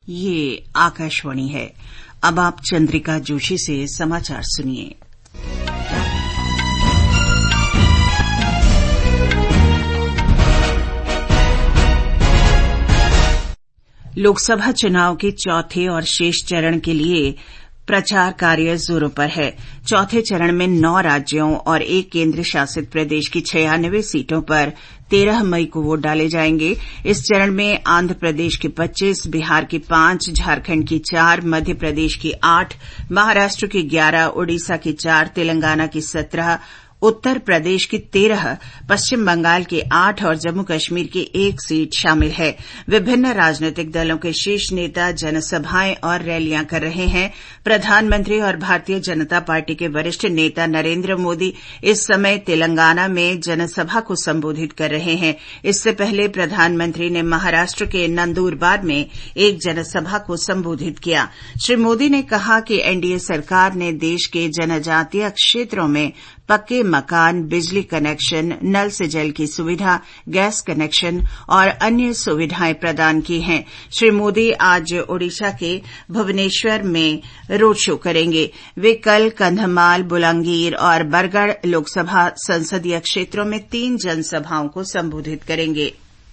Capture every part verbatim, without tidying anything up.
ये आकाशवाणी है। अब आप चंद्रिका जोशी से समाचार सुनिए। लोकसभा चुनाव के चौथे और शेष चरण के लिए प्रचार कार्य जोरों पर है। चौथे चरण में नौ राज्यों और एक केंद्र शासित प्रदेश की छियानवे सीटों पर तेरह मई को वोट डाले जाएंगे। इस चरण में आंध्र प्रदेश की पच्चीस, बिहार की पांच, झारखंड की चार, मध्य प्रदेश की आठ, महाराष्ट्र की ग्यारह, ओडिशा की चार, तेलंगाना की सत्रह, उत्तर प्रदेश की तेरह, पश्चिम बंगाल की आठ और जम्मू कश्मीर की एक सीट शामिल है। विभिन्न राजनीतिक दलों के शीर्ष नेता जनसभाएं और रैलियां कर रहे हैं। प्रधानमंत्री और भारतीय जनता पार्टी के वरिष्ठ नेता नरेंद्र मोदी इस समय तेलंगाना में जनसभा को संबोधित कर रहे हैं। इससे पहले प्रधानमंत्री ने महाराष्ट्र के नंदुरबार में एक जनसभा को संबोधित किया। श्री मोदी ने कहा कि एनडीए सरकार ने देश के जनजातीय क्षेत्रों में पक्के मकान, बिजली कनेक्शन, नल से जल की सुविधा, गैस कनेक्शन और अन्य सुविधाएं प्रदान की हैं। श्री मोदी आज ओडिशा के भुवनेश्वर में रोड शो करेंगे। वे कल कंधमाल, बुलंगीर और बरगढ़ लोकसभा संसदीय क्षेत्रों में तीन जनसभाओं को संबोधित करेंगे।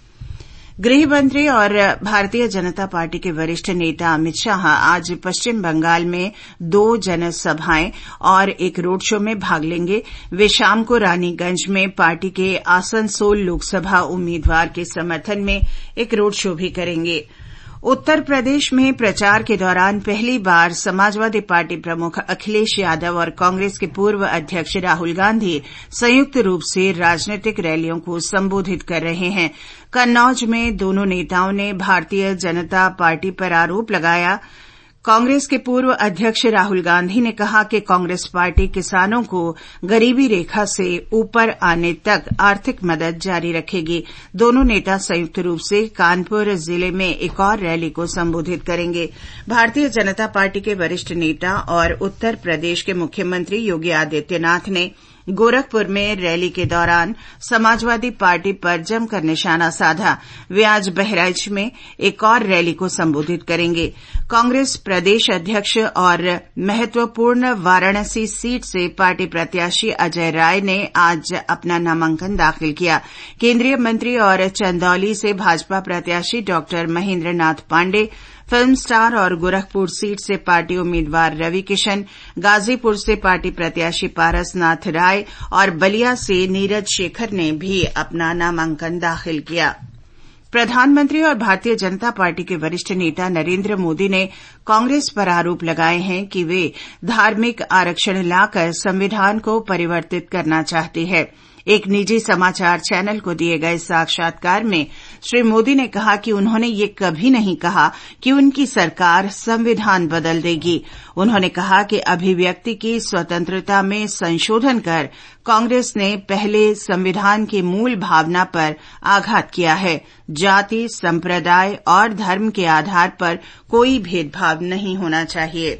गृह मंत्री और भारतीय जनता पार्टी के वरिष्ठ नेता अमित शाह आज पश्चिम बंगाल में दो जनसभाएं और एक रोड शो में भाग लेंगे। वे शाम को रानीगंज में पार्टी के आसनसोल लोकसभा उम्मीदवार के समर्थन में एक रोड शो भी करेंगे। उत्तर प्रदेश में प्रचार के दौरान पहली बार समाजवादी पार्टी प्रमुख अखिलेश यादव और कांग्रेस के पूर्व अध्यक्ष राहुल गांधी संयुक्त रूप से राजनीतिक रैलियों को संबोधित कर रहे हैं। कन्नौज में दोनों नेताओं ने भारतीय जनता पार्टी पर आरोप लगाया। कांग्रेस के पूर्व अध्यक्ष राहुल गांधी ने कहा कि कांग्रेस पार्टी किसानों को गरीबी रेखा से ऊपर आने तक आर्थिक मदद जारी रखेगी। दोनों नेता संयुक्त रूप से कानपुर जिले में एक और रैली को संबोधित करेंगे। भारतीय जनता पार्टी के वरिष्ठ नेता और उत्तर प्रदेश के मुख्यमंत्री योगी आदित्यनाथ ने गोरखपुर में रैली के दौरान समाजवादी पार्टी पर जमकर निशाना साधा। वे आज बहराइच में एक और रैली को संबोधित करेंगे। कांग्रेस प्रदेश अध्यक्ष और महत्वपूर्ण वाराणसी सीट से पार्टी प्रत्याशी अजय राय ने आज अपना नामांकन दाखिल किया। केंद्रीय मंत्री और चंदौली से भाजपा प्रत्याशी doctor Mahendra Nath Pandey, film star और गोरखपुर सीट से पार्टी उम्मीदवार रवि किशन, गाजीपुर से पार्टी प्रत्याशी पारसनाथ राय और बलिया से नीरज शेखर ने भी अपना नामांकन दाखिल किया। प्रधानमंत्री और भारतीय जनता पार्टी के वरिष्ठ नेता नरेंद्र मोदी ने कांग्रेस पर आरोप लगाए हैं कि वे धार्मिक आरक्षण लाकर संविधान को परिवर्तित करना चाहती है। एक निजी समाचार चैनल को दिए गए साक्षात्कार में श्री मोदी ने कहा कि उन्होंने ये कभी नहीं कहा कि उनकी सरकार संविधान बदल देगी। उन्होंने कहा कि अभिव्यक्ति की स्वतंत्रता में संशोधन कर कांग्रेस ने पहले संविधान की मूल भावना पर आघात किया है। जाति, संप्रदाय और धर्म के आधार पर कोई भेदभाव नहीं होना चाहिए।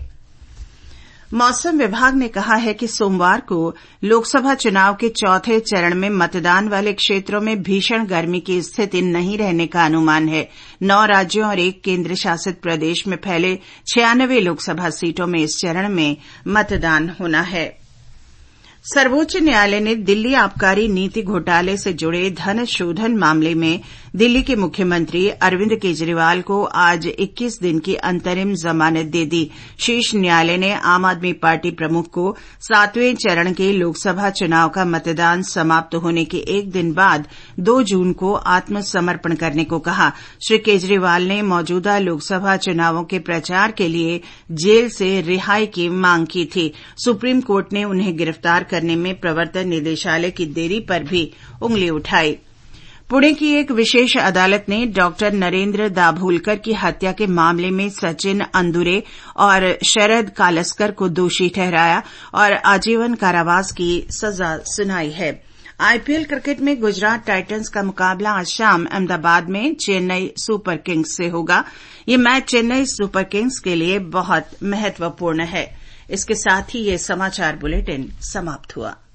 मौसम विभाग ने कहा है कि सोमवार को लोकसभा चुनाव के चौथे चरण में मतदान वाले क्षेत्रों में भीषण गर्मी की स्थिति नहीं रहने का अनुमान है। नौ राज्यों और एक केंद्र शासित प्रदेश में फैले छियानवे लोकसभा सीटों में इस चरण में मतदान होना है। सर्वोच्च न्यायालय ने दिल्ली आबकारी नीति घोटाले से जुड़े धन शोधन मामले में दिल्ली के मुख्यमंत्री अरविंद केजरीवाल को आज इक्कीस दिन की अंतरिम जमानत दे दी। शीर्ष न्यायालय ने आम आदमी पार्टी प्रमुख को सातवें चरण के लोकसभा चुनाव का मतदान समाप्त होने के एक दिन बाद दो जून को आत्मसमर्पण करने को कहा। श्री केजरीवाल ने मौजूदा लोकसभा चुनावों के प्रचार के लिए जेल से रिहाई की मांग की थी। सुप्रीम कोर्ट ने उन्हें गिरफ्तार करने में प्रवर्तन निदेशालय की देरी पर भी उंगली उठाई। पुणे की एक विशेष अदालत ने डॉक्टर नरेंद्र दाभोलकर की हत्या के मामले में सचिन अंदुरे और शरद कालस्कर को दोषी ठहराया और आजीवन कारावास की सजा सुनाई है। आईपीएल क्रिकेट में गुजरात टाइटंस का मुकाबला आज शाम अहमदाबाद में चेन्नई सुपर किंग्स से होगा। ये मैच चेन्नई सुपर किंग्स के लिए बहुत महत्वपूर्ण है। इसके साथ ही ये समाचार बुलेटिन समाप्त हुआ।